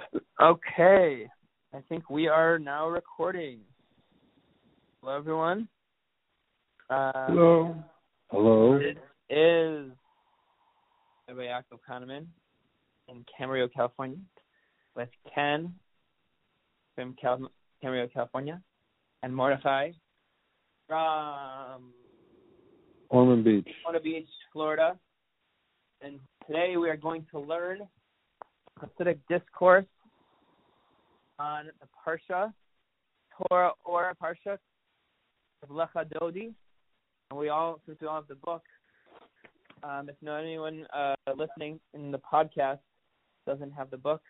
Okay, I think we are now recording. Hello, everyone. Hello. It is Rabbi Yaakov Kahneman in Camarillo, California, with Ken from Camarillo, California, and Mordechai from Ormond Beach, Florida. And today we are going to learn Hasidic discourse on the Parsha, Torah or Parsha of Lecha Dodi. And since we all have the book, if anyone listening in the podcast doesn't have the book,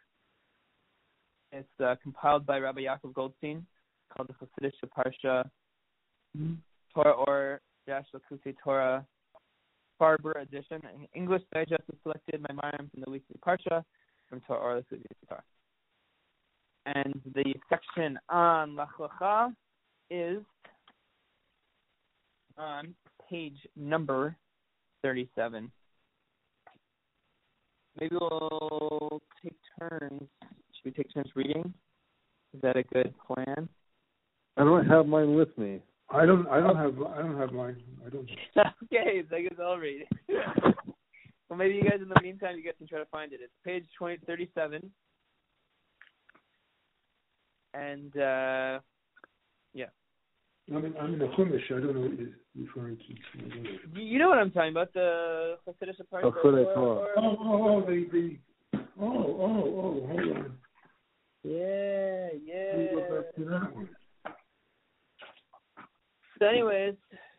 it's compiled by Rabbi Yaakov Goldstein, called the Hasidic Parsha, Torah or Dash Lakutei Torah, Farber edition. In English Digest is selected my mind from the weekly Parsha from Torah or Lakutei Torah. And the section on Lech Lecha is on page number 37. Maybe we'll take turns. Should we take turns reading? Is that a good plan? I don't have mine with me. I don't have mine. Okay, so I guess I'll read. Well, maybe you guys in the meantime you guys can try to find it. It's page 37. And yeah. I'm in the Chumash. I don't know what you're referring to. You know what I'm talking about, the Hasidic Parsha. Hold on. Yeah. Let me go back to that one. So anyways,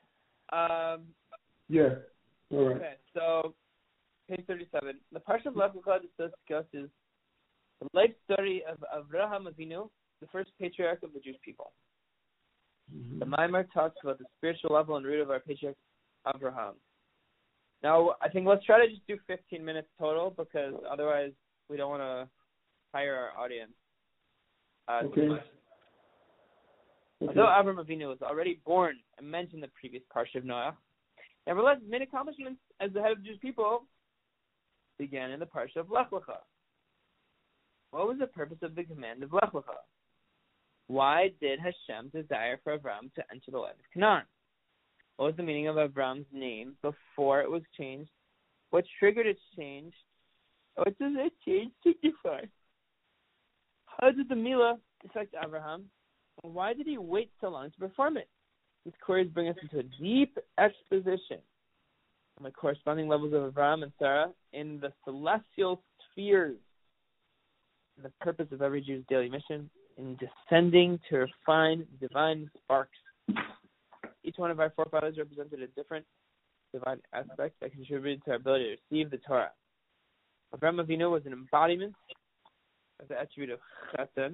yeah. All right. Okay, so page 37. The Parsha of Lech Lecha discusses the life story of Avraham Avinu, the first patriarch of the Jewish people. Mm-hmm. The Maimar talks about the spiritual level and root of our patriarch Avraham. Now, I think let's try to just do 15 minutes total, because otherwise we don't want to tire our audience. Okay. Although Avraham Avinu was already born and mentioned in the previous Parsha of Noach, nevertheless, his main accomplishments as the head of the Jewish people began in the Parsha of Lech Lecha. What was the purpose of the command of Lech Lecha? Why did Hashem desire for Avram to enter the land of Canaan? What was the meaning of Avram's name before it was changed? What triggered its change? What does it change signify? How did the Milah affect Avraham? And why did he wait so long to perform it? These queries bring us into a deep exposition on the corresponding levels of Avraham and Sarah in the celestial spheres, and the purpose of every Jew's daily mission in descending to refine divine sparks. Each one of our forefathers represented a different divine aspect that contributed to our ability to receive the Torah. Avraham Avinu was an embodiment of the attribute of Chesed,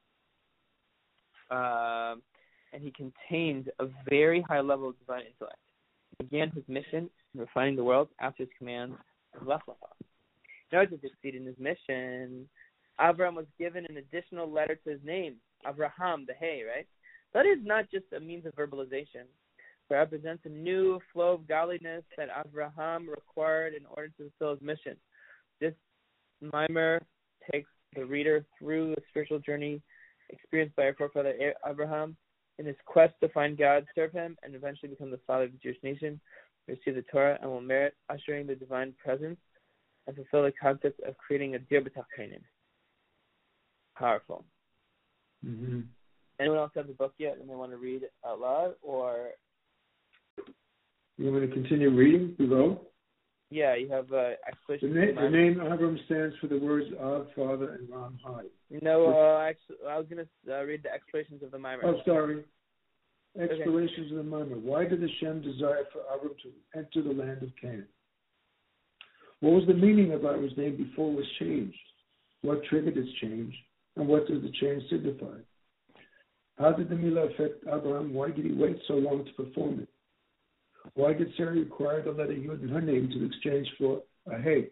and he contained a very high level of divine intellect. He began his mission in refining the world after his command of Lech Lecha. In order to succeed in his mission, Avram was given an additional letter to his name, Avraham, the Hey, right? That is not just a means of verbalization, but represents a new flow of godliness that Avraham required in order to fulfill his mission. This mimer takes the reader through the spiritual journey experienced by our forefather Abraham in his quest to find God, serve him, and eventually become the father of the Jewish nation, receive the Torah, and will merit ushering the divine presence and fulfill the concept of creating a Dir B'tach Canaan. Powerful. Mm-hmm. Anyone else have the book yet and they want to read it out loud, or? You want me to continue reading below? Yeah, you have explanation. The name Avram stands for the words of, Father, and Ram High. No, actually, I was going to read the explanations of the Mimer. Oh, sorry. Explanations of the Mimer. Why did Hashem desire for Avram to enter the land of Canaan? What was the meaning of Avram's name before it was changed? What triggered its change? And what does the change signify? How did the Milah affect Abraham? Why did he wait so long to perform it? Why did Sarah require the letter Yud in her name to exchange for a Hey?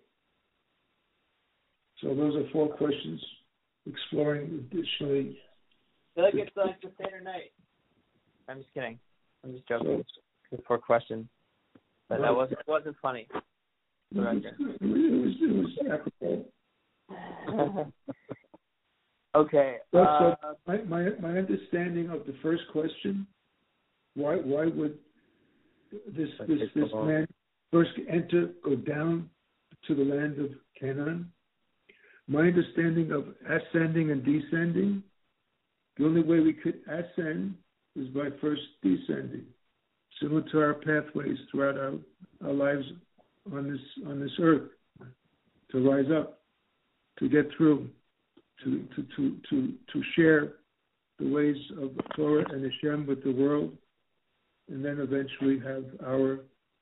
So those are 4 questions, exploring additionally. I feel like it's like the Seder night. I'm just kidding. I'm just joking. It's 4 questions. But that wasn't funny. It was apropos. Okay. So my understanding of the first question, why would this man first go down to the land of Canaan? My understanding of ascending and descending, the only way we could ascend is by first descending, similar to our pathways throughout our lives on this earth, to rise up, to get through, to share the ways of Torah and Hashem with the world, and then eventually have our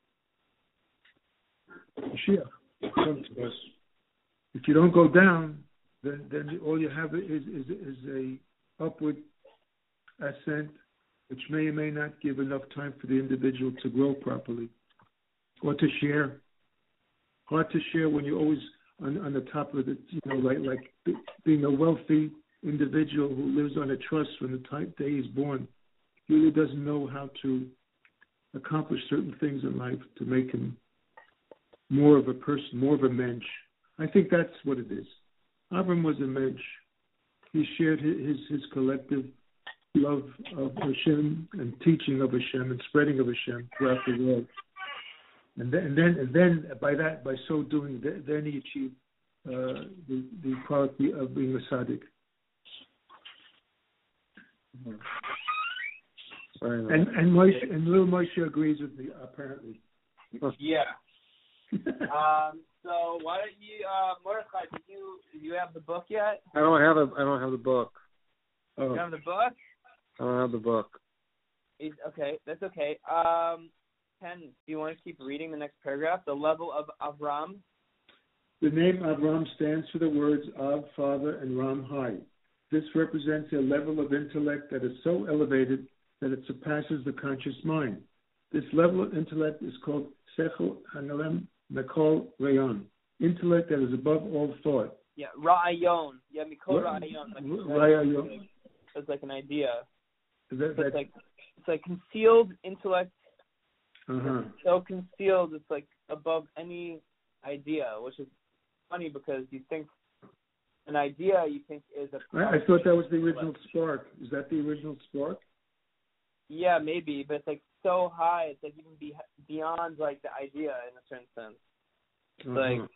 Mashiach come to us. If you don't go down, then all you have is a upward ascent, which may or may not give enough time for the individual to grow properly or to share. Hard to share when you're always on the top of it, like being a wealthy individual who lives on a trust from the day he's born. He really doesn't know how to accomplish certain things in life to make him more of a person, more of a mensch. I think that's what it is. Avram was a mensch. He shared his collective love of Hashem and teaching of Hashem and spreading of Hashem throughout the world. And then by so doing, then he achieved the quality of being a tzaddik. And little Moshe agrees with me apparently. Yeah. So why don't you, Mordechai? Do you have the book yet? I don't have the book. You don't have the book? I don't have the book. Okay, that's okay. Ken, do you want to keep reading the next paragraph? The level of Avram. The name Avram stands for the words Av, Father, and Ram, High. This represents a level of intellect that is so elevated that it surpasses the conscious mind. This level of intellect is called Sechel Hanalem Mikol Rayon, intellect that is above all thought. Yeah, Ra'ayon. Yeah, Mikol Ra'ayon. Ra'ayon. It's like an idea. It's like concealed intellect. Uh-huh. It's so concealed, it's like above any idea, which is funny because you think an idea is a... I thought that was the original spark. Is that the original spark? Yeah, maybe, but it's like so high, it's like even beyond like the idea in a certain sense. It's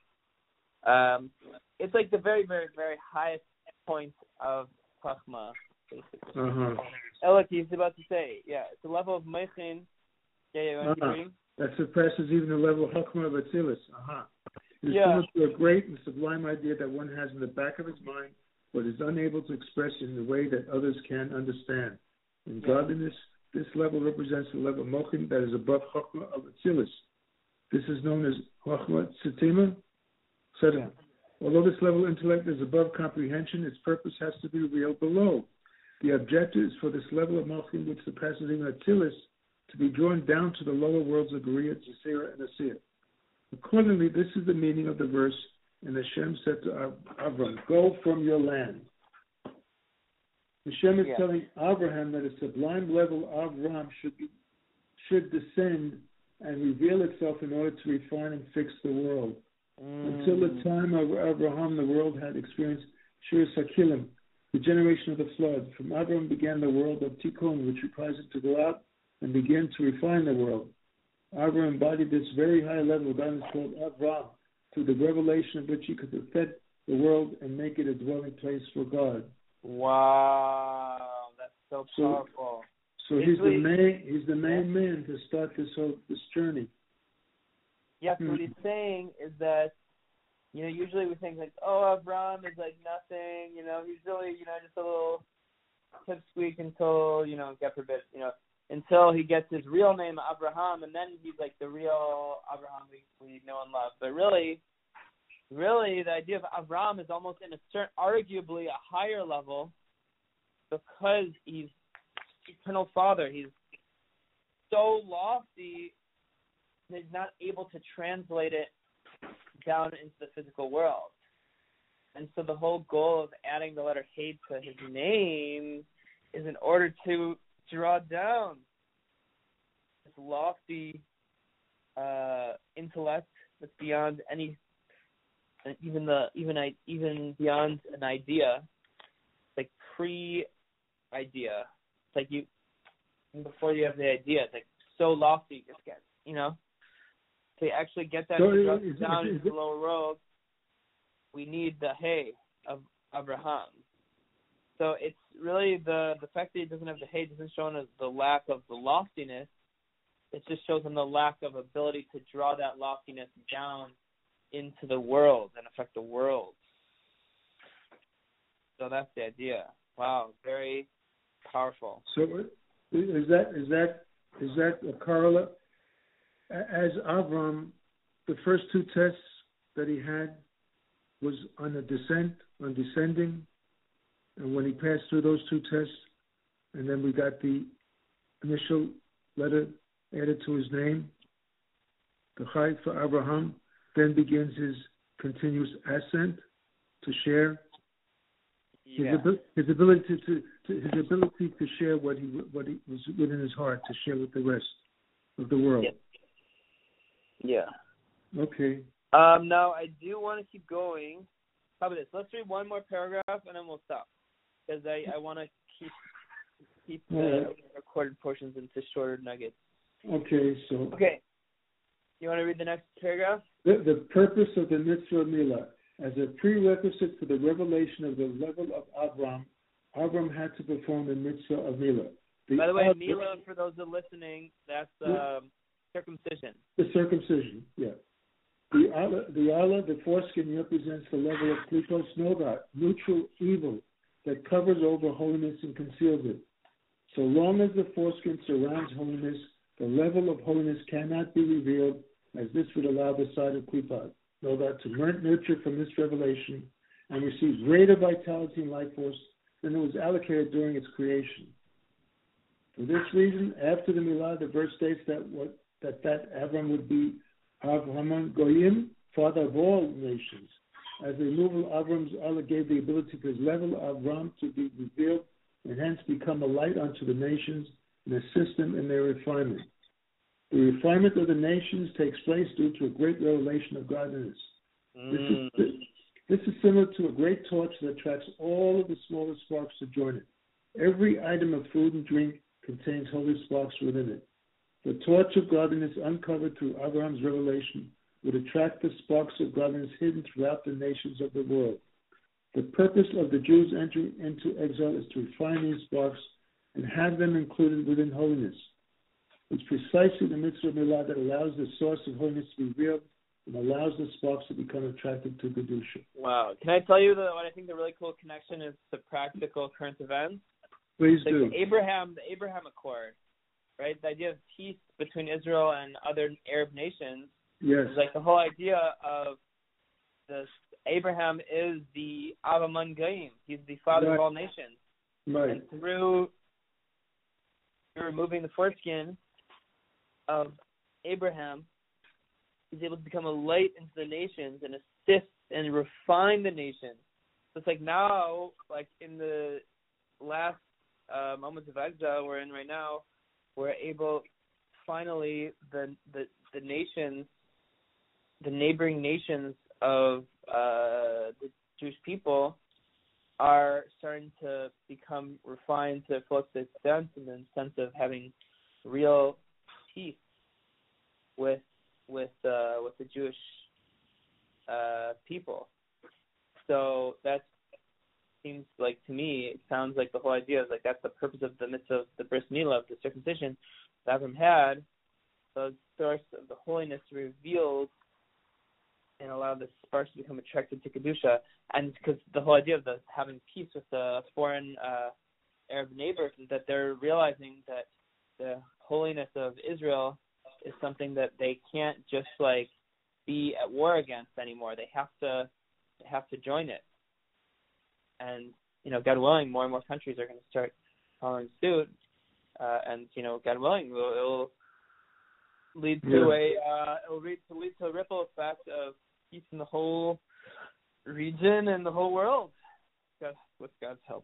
it's like the very, very, very highest point of Chachma, basically. Elok, he's about to say, it's a level of Meichin. Yeah, that surpasses even the level of Chachma of Atzilus. It is similar to a great and sublime idea that one has in the back of his mind, but is unable to express in the way that others can understand. In godliness, this level represents the level of Mochin that is above Chachma of Atzilus. This is known as Chachma Tzitima. Although this level of intellect is above comprehension, its purpose has to be revealed below. The objective is for this level of Mochin, which surpasses even Atzilus, to be drawn down to the lower worlds of Geriah, Zisera, and Asir. Accordingly, this is the meaning of the verse, and Hashem said to Avram, go from your land. Hashem is telling Abraham that a sublime level of Avram should descend and reveal itself in order to refine and fix the world. Until the time of Abraham, the world had experienced Shir Sakilim, the generation of the flood. From Abraham began the world of Tikkun, which requires it to go out and begin to refine the world. Abraham embodied this very high level of guidance called Avram, through the revelation of which he could perfect the world and make it a dwelling place for God. Wow, that's so powerful. So he's the main man to start this journey. Yeah, so what he's saying is that, usually we think like, Avram is like nothing, he's really, just a little pipsqueak until, God forbid, until he gets his real name, Abraham, and then he's like the real Abraham we know and love. But really, the idea of Avram is almost in a certain, arguably a higher level, because he's eternal Father. He's so lofty that he's not able to translate it down into the physical world. And so the whole goal of adding the letter Hey to his name is in order to draw down this lofty intellect that's beyond any, even beyond an idea, pre-idea. It's like before you have the idea, it's like so lofty, it just gets, to actually get that down into the lower world, we need the hay of Abraham. So it's really the fact that he doesn't have the hay doesn't show him the lack of the loftiness. It just shows him the lack of ability to draw that loftiness down into the world and affect the world. So that's the idea. Wow, very powerful. So is that a correlate? As Avram, the first two tests that he had was on descending, and when he passed through those two tests, and then we got the initial letter added to his name, the Chai for Abraham, then begins his continuous ascent to share. Yeah. His ability to share what he was within his heart to share with the rest of the world. Yeah. Okay. Now I do want to keep going. How about this? Let's read one more paragraph and then we'll stop, because I want to keep the recorded portions into shorter nuggets. Okay. So. Okay. You want to read the next paragraph? The purpose of the mitzvah Milah. As a prerequisite for the revelation of the level of Avram had to perform the mitzvah of Milah. By the way, Milah, for those that are listening, that's circumcision. The circumcision, yeah. The Allah, the foreskin, represents the level of klipos noga, neutral evil, that covers over holiness and conceals it. So long as the foreskin surrounds holiness, the level of holiness cannot be revealed, as this would allow the side of klipot noga to nurture from this revelation and receive greater vitality and life force than it was allocated during its creation. For this reason, after the Milah, the verse states that Avram would be Avraham Goyim, father of all nations. As the removal of Avram's Allah gave the ability for his level of Avram to be revealed and hence become a light unto the nations and assist them in their refinement. The refinement of the nations takes place due to a great revelation of godliness. This is similar to a great torch that attracts all of the smaller sparks to join it. Every item of food and drink contains holy sparks within it. The torch of godliness uncovered through Abraham's revelation would attract the sparks of godliness hidden throughout the nations of the world. The purpose of the Jews entering into exile is to refine these sparks and have them included within holiness. It's precisely the mitzvah of Milah that allows the source of holiness to be revealed and allows the sparks to become attracted to Kedusha. Wow. Can I tell you what I think the really cool connection is to practical current events? Please do. The Abraham Accord, right? The idea of peace between Israel and other Arab nations. Yes. Is like the whole idea of Abraham is the Avaman Goyim. He's the father of all nations. Right. And through removing the foreskin of Abraham, he's able to become a light into the nations and assist and refine the nations. So it's like now, like in the last moments of exile we're in right now, we're able, finally, the nations, the neighboring nations of the Jewish people are starting to become refined to a full extent, in the sense of having real peace with the Jewish people. So that seems like, to me, it sounds like the whole idea is like that's the purpose of the mitzvah of the bris milah, of the circumcision that Avram had. So the source of the holiness revealed and allow the sparks to become attracted to Kedusha. And because the whole idea of having peace with the foreign Arab neighbors is that they're realizing that the holiness of Israel is something that they can't just like be at war against anymore. They have to join it. And, God willing, more and more countries are going to start following suit. And, God willing, it will lead to a ripple effect of peace in the whole region and the whole world. With God's help.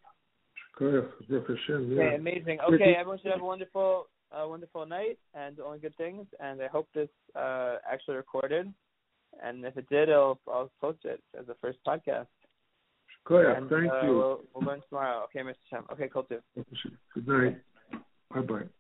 Okay, amazing. Okay, everyone should have a wonderful night and only good things. And I hope this actually recorded. And if it did, I'll post it as the first podcast. Thank you. We'll learn tomorrow. Okay, Mr. Shem. Okay, cool too. Good night. Bye-bye.